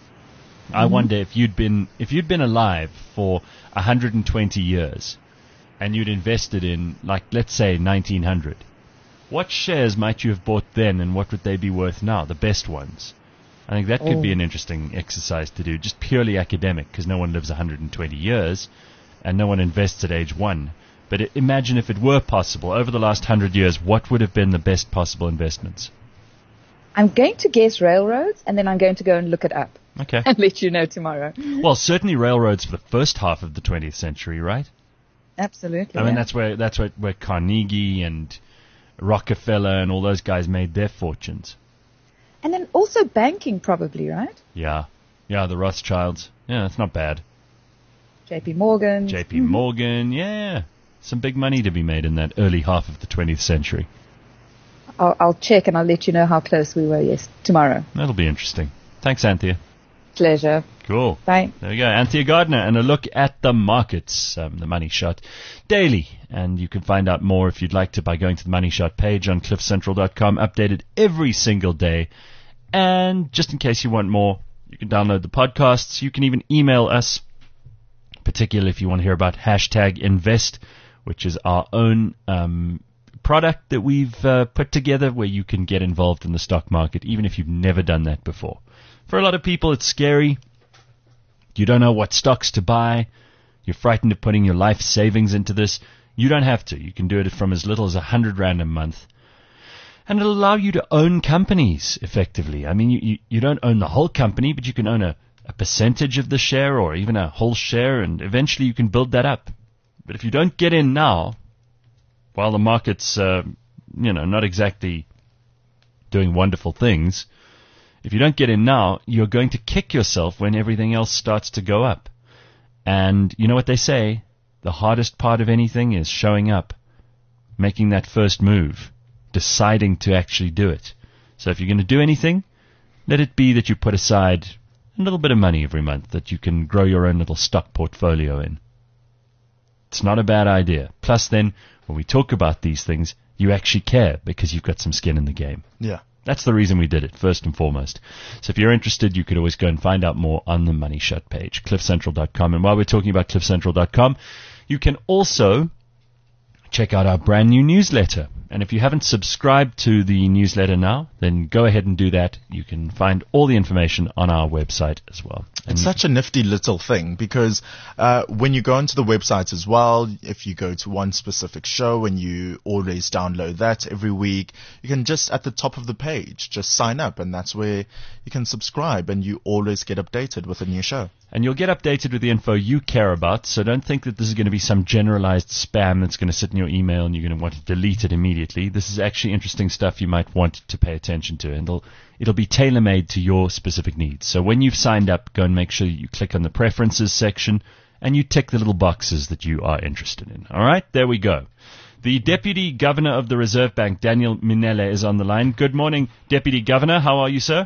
I wonder if you'd been alive for 120 years and you'd invested in, like, let's say 1900, what shares might you have bought then and what would they be worth now, the best ones? I think that could be an interesting exercise to do, just purely academic, because no one lives 120 years and no one invests at age 1. But imagine if it were possible, over the last 100 years, what would have been the best possible investments? I'm going to guess railroads, and then I'm going to go and look it up. Okay. And let you know tomorrow. Well, certainly railroads for the first half of the 20th century, right? Absolutely. I mean, that's where Carnegie and Rockefeller and all those guys made their fortunes. And then also banking, probably, right? Yeah, the Rothschilds. Yeah, that's not bad. J.P. Morgan. J.P. Morgan, yeah. Some big money to be made in that early half of the 20th century. I'll check and I'll let you know how close we were tomorrow. That'll be interesting. Thanks, Anthea. Pleasure. Cool. Bye. There we go. Anthea Gardner and a look at the markets, the Money Shot daily. And you can find out more if you'd like to by going to the Money Shot page on cliffcentral.com, updated every single day. And just in case you want more, you can download the podcasts. You can even email us, particularly if you want to hear about #Invest, which is our own product that we've put together where you can get involved in the stock market, even if you've never done that before. For a lot of people, it's scary. You don't know what stocks to buy. You're frightened of putting your life savings into this. You don't have to. You can do it from as little as 100 Rand a month. And it'll allow you to own companies, effectively. I mean, you don't own the whole company, but you can own a percentage of the share or even a whole share, and eventually you can build that up. But if you don't get in now, while the market's, not exactly doing wonderful things, If you don't get in now, you're going to kick yourself when everything else starts to go up. And you know what they say? The hardest part of anything is showing up, making that first move, deciding to actually do it. So if you're going to do anything, let it be that you put aside a little bit of money every month that you can grow your own little stock portfolio in. It's not a bad idea. Plus then, when we talk about these things, you actually care because you've got some skin in the game. Yeah. That's the reason we did it, first and foremost. So if you're interested, you could always go and find out more on the Money Shot page, cliffcentral.com. And while we're talking about cliffcentral.com, you can also check out our brand new newsletter. And if you haven't subscribed to the newsletter now, then go ahead and do that. You can find all the information on our website as well. It's such a nifty little thing because when you go onto the website as well, if you go to one specific show and you always download that every week, you can just at the top of the page just sign up, and that's where you can subscribe and you always get updated with a new show. And you'll get updated with the info you care about, so don't think that this is going to be some generalized spam that's going to sit in your email and you're going to want to delete it immediately. This is actually interesting stuff you might want to pay attention to, and it'll be tailor-made to your specific needs. So when you've signed up, go and make sure you click on the preferences section and you tick the little boxes that you are interested in. All right, there we go. The Deputy Governor of the Reserve Bank, Daniel Minele, is on the line. Good morning, Deputy Governor. How are you, sir?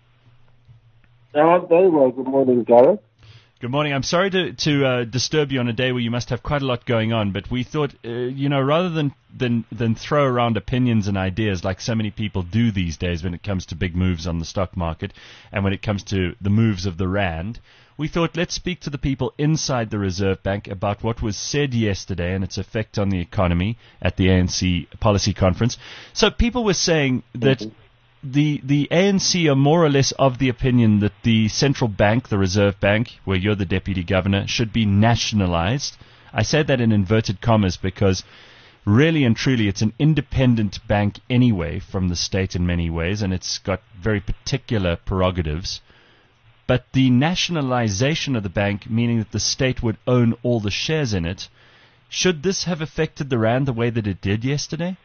Very well. Good morning, Gareth. Good morning. I'm sorry to disturb you on a day where you must have quite a lot going on, but we thought, rather than throw around opinions and ideas like so many people do these days when it comes to big moves on the stock market and when it comes to the moves of the rand, we thought let's speak to the people inside the Reserve Bank about what was said yesterday and its effect on the economy at the ANC policy conference. So people were saying that the ANC are more or less of the opinion that the central bank, the Reserve Bank, where you're the deputy governor, should be nationalized. I say that in inverted commas because really and truly it's an independent bank anyway from the state in many ways, and it's got very particular prerogatives. But the nationalization of the bank, meaning that the state would own all the shares in it, should this have affected the rand the way that it did yesterday?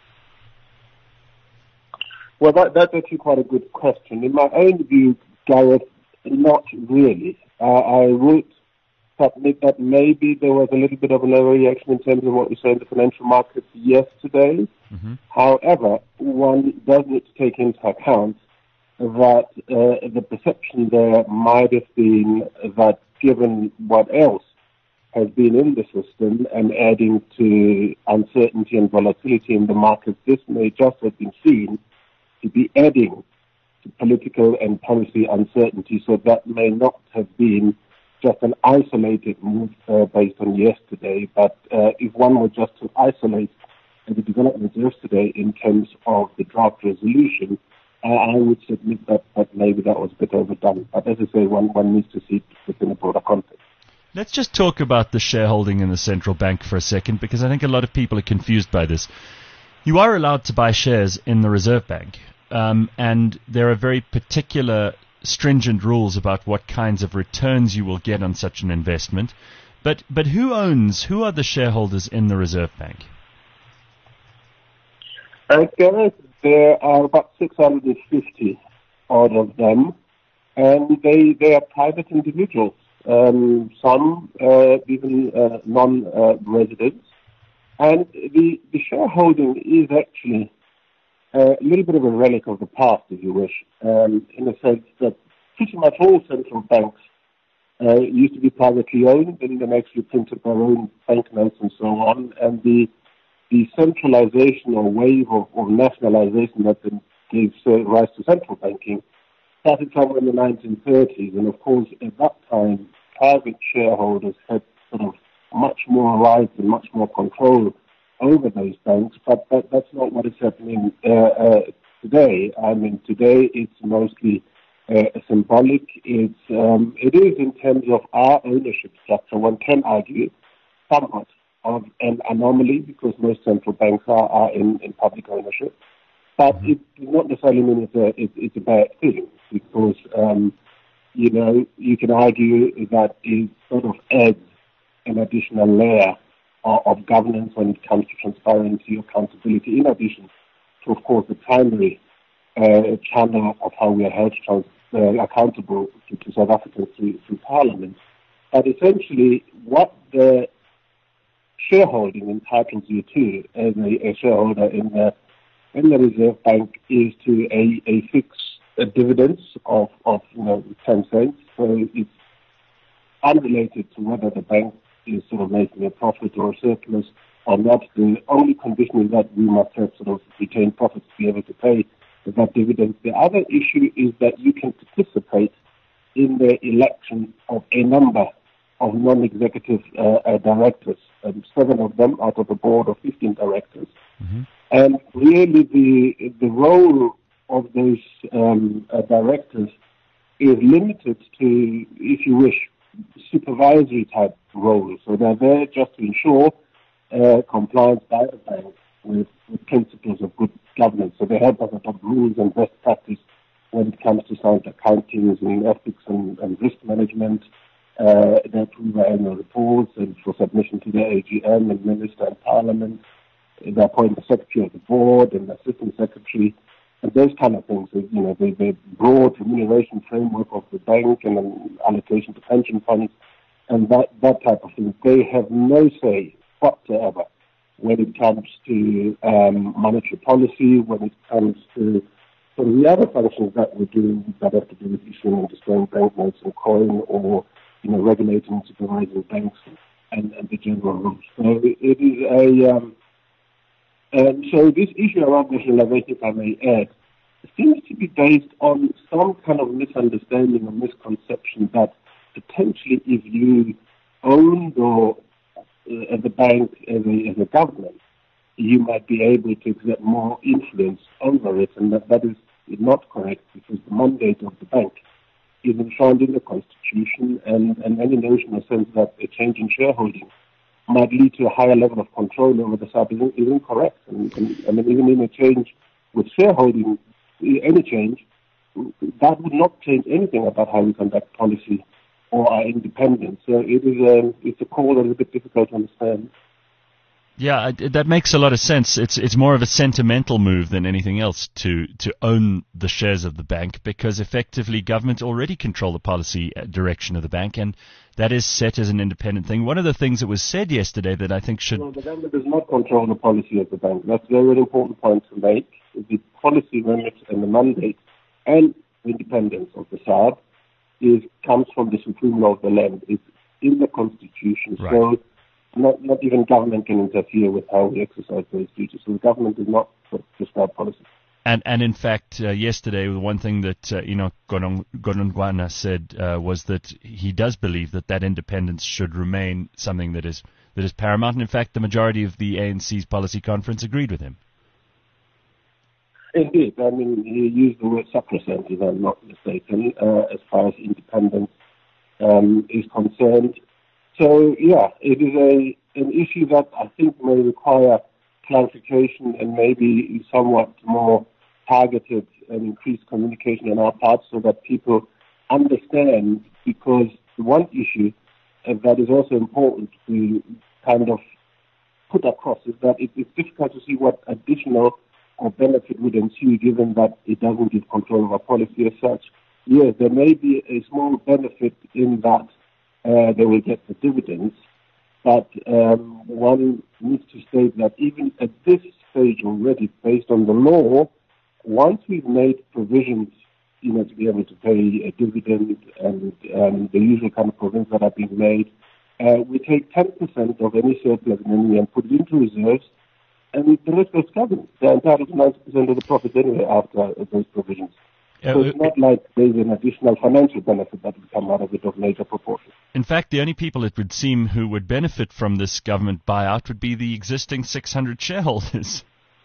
Well, that's actually quite a good question. In my own view, Gareth, not really. I would submit that maybe there was a little bit of an overreaction in terms of what we saw in the financial markets yesterday. Mm-hmm. However, one does need to take into account that the perception there might have been that given what else has been in the system and adding to uncertainty and volatility in the markets, this may just have been seen to be adding to political and policy uncertainty, so that may not have been just an isolated move based on yesterday, but if one were just to isolate the developments yesterday in terms of the draft resolution, I would submit that maybe that was a bit overdone. But as I say, one needs to see it within a broader context. Let's just talk about the shareholding in the central bank for a second, because I think a lot of people are confused by this. You are allowed to buy shares in the Reserve Bank, and there are very particular, stringent rules about what kinds of returns you will get on such an investment. But who are the shareholders in the Reserve Bank? Okay, there are about 650 odd of them, and they are private individuals, some even non-residents. And the shareholding is actually a little bit of a relic of the past, if you wish, in the sense that pretty much all central banks used to be privately owned, and then actually printed their own banknotes and so on. And the centralization or wave of nationalization that then gave rise to central banking started somewhere in the 1930s. And of course, at that time, private shareholders had sort of much more rights and much more control over those banks, but that's not what is happening today. I mean, today it's mostly symbolic. It is in terms of our ownership structure. One can argue somewhat of an anomaly because most central banks are in public ownership, but it does not necessarily mean it's a bad thing because you can argue that it sort of adds an additional layer of governance when it comes to transparency, accountability, in addition to, of course, the primary channel of how we are held accountable to South Africans through Parliament. But essentially, what the shareholding entitles you to as a shareholder in the Reserve Bank is to a fixed dividends of 10 cents. So it's unrelated to whether the bank is sort of making a profit or a surplus or not. The only condition is that we must have sort of retained profits to be able to pay that dividend. The other issue is that you can participate in the election of a number of non-executive directors, 7 of them out of a board of 15 directors. Mm-hmm. And really the role of those directors is limited to, if you wish, supervisory type roles. So they're there just to ensure compliance by the bank with principles of good governance. So they help us adopt rules and best practice when it comes to sound accounting and ethics and risk management. They approve our annual reports and for submission to the AGM and Minister and Parliament. They appoint the Secretary of the Board and the Assistant Secretary and those kind of things. The broad remuneration framework of the bank and an allocation to pension funds and that type of thing. They have no say whatsoever when it comes to monetary policy, when it comes to some of the other functions that we do that have to do with issuing and displaying banknotes and coin or regulating and supervising banks and the general rules. So it is so this issue around nationalization, if I may add, seems to be based on some kind of misunderstanding or misconception that potentially if you own the bank as a government, you might be able to exert more influence over it, and that is not correct because the mandate of the bank is enshrined in the Constitution, and any notion or sense that a change in shareholding might lead to a higher level of control over the sub is incorrect. And I mean, even in a change with shareholding, any change, that would not change anything about how we conduct policy or our independence. So it's a call that is a bit difficult to understand. Yeah, that makes a lot of sense. It's more of a sentimental move than anything else to own the shares of the bank, because effectively government already control the policy direction of the bank, and that is set as an independent thing. One of the things that was said yesterday that I think should... No, the government does not control the policy of the bank. That's a very important point to make. The policy remit and the mandate and the independence of the SARB comes from the supreme law of the land. It's in the Constitution. Right. So not even government can interfere with how we exercise those duties. So the government does not prescribe policy. And in fact, yesterday, the one thing that Godongwana said was that he does believe that independence should remain something that is paramount. And in fact, the majority of the ANC's policy conference agreed with him. Indeed. I mean, he used the word sacrosanct, if I'm not mistaken, as far as independence is concerned. So, yeah, it is an issue that I think may require clarification and maybe somewhat more targeted and increased communication on our part so that people understand, because the one issue that is also important to kind of put across is that it's difficult to see what additional or benefit would ensue given that it doesn't give control of our policy as such. Yes, there may be a small benefit in that they will get the dividends, but one needs to state that even at this stage already, based on the law, once we've made provisions, to be able to pay a dividend and the usual kind of provisions that are being made, we take 10% of any surplus money and put it into reserves, and the rest goes government. They're entitled to 90% of the profits anyway after those provisions. So it's not like there's an additional financial benefit that would come out of it of major proportion. In fact, the only people it would seem who would benefit from this government buyout would be the existing 600 shareholders.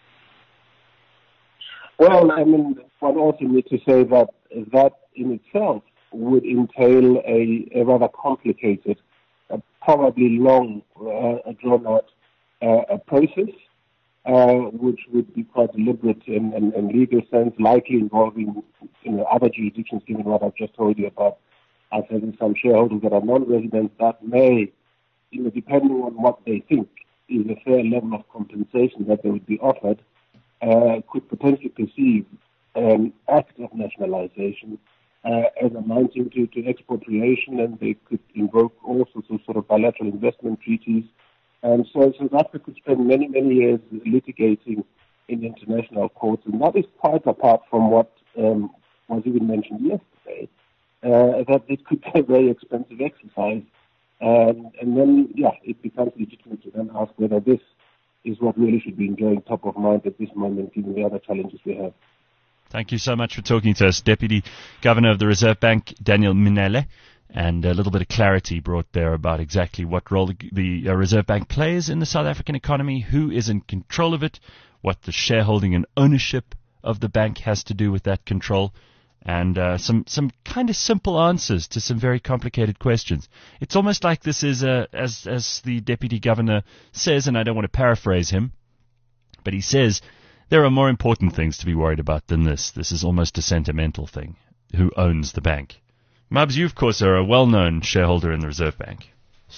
Well, I mean, one also needs to say that in itself would entail a rather complicated, probably long, drawn-out process, which would be quite deliberate in legal sense, likely involving other jurisdictions, given what I've just told you about us having some shareholders that are non-residents that may, depending on what they think is a fair level of compensation that they would be offered, could potentially perceive act of nationalization as amounting to expropriation, and they could invoke all sorts of sort of bilateral investment treaties. And so South Africa could spend many, many years litigating in international courts, and that is quite apart from what was even mentioned yesterday, that it could be a very expensive exercise. And then, it becomes legitimate to then ask whether this is what really should be enjoying top of mind at this moment, given the other challenges we have. Thank you so much for talking to us, Deputy Governor of the Reserve Bank, Daniel Minnaar, and a little bit of clarity brought there about exactly what role the Reserve Bank plays in the South African economy, who is in control of it, what the shareholding and ownership of the bank has to do with that control, and some kind of simple answers to some very complicated questions. It's almost like this is, as the Deputy Governor says, and I don't want to paraphrase him, but he says there are more important things to be worried about than this. This is almost a sentimental thing. Who owns the bank? Mubs, you, of course, are a well-known shareholder in the Reserve Bank.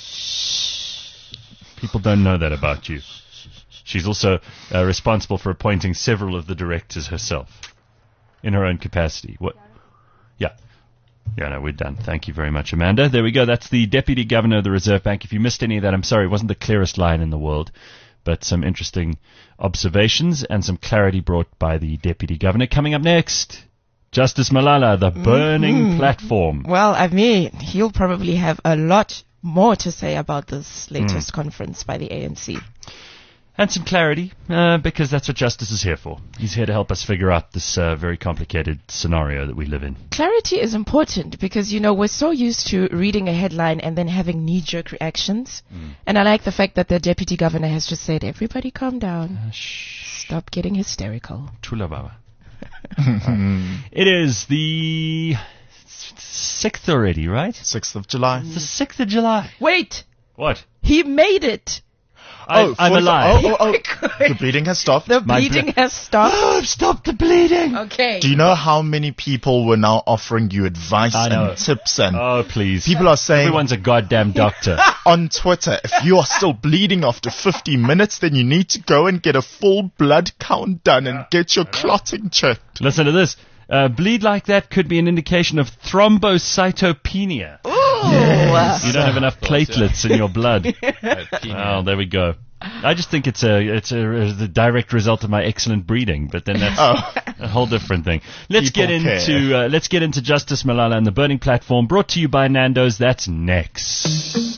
People don't know that about you. She's also responsible for appointing several of the directors herself in her own capacity. What? Yeah. Yeah, no, we're done. Thank you very much, Amanda. There we go. That's the Deputy Governor of the Reserve Bank. If you missed any of that, I'm sorry. It wasn't the clearest line in the world, but some interesting observations and some clarity brought by the Deputy Governor. Coming up next, Justice Malala, the burning platform. Well, I mean, he'll probably have a lot more to say about this latest conference by the ANC. And some clarity, because that's what Justice is here for. He's here to help us figure out this very complicated scenario that we live in. Clarity is important because, we're so used to reading a headline and then having knee-jerk reactions. And I like the fact that the Deputy Governor has just said, everybody calm down. Stop getting hysterical. Chula Baba. It is the 6th already, right? 6th of July. The 6th of July. Wait! What? He made it! I'm alive. The bleeding has stopped. The bleeding has stopped. Stop the bleeding. Okay. Do you know how many people were now offering you advice and tips? And oh, please. People are saying... Everyone's a goddamn doctor. On Twitter, if you are still bleeding after 50 minutes, then you need to go and get a full blood count done and get your clotting checked. Listen to this. Bleed like that could be an indication of thrombocytopenia. Yes. You don't have enough platelets in your blood. Oh, there we go. I just think it's the direct result of my excellent breeding, but then that's a whole different thing. Let's get into Justice Malala and the burning platform, brought to you by Nando's. That's next.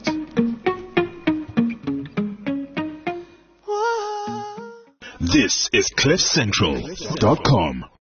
This is CliffCentral.com.